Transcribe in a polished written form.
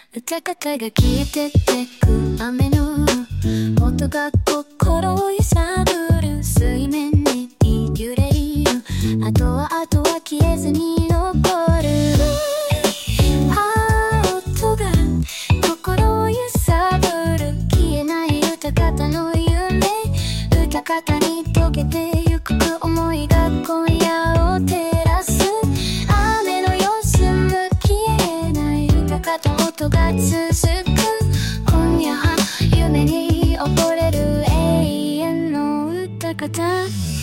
歌方が消えてってく雨の音が心を揺さぶる水面に揺れるあとは消えずに残る音が心を揺さぶる消えない歌方の夢歌方に溶けてゆく想いが今夜を照らす雨の様子も消えない歌方音が続く今夜夢に溺れる永遠の歌方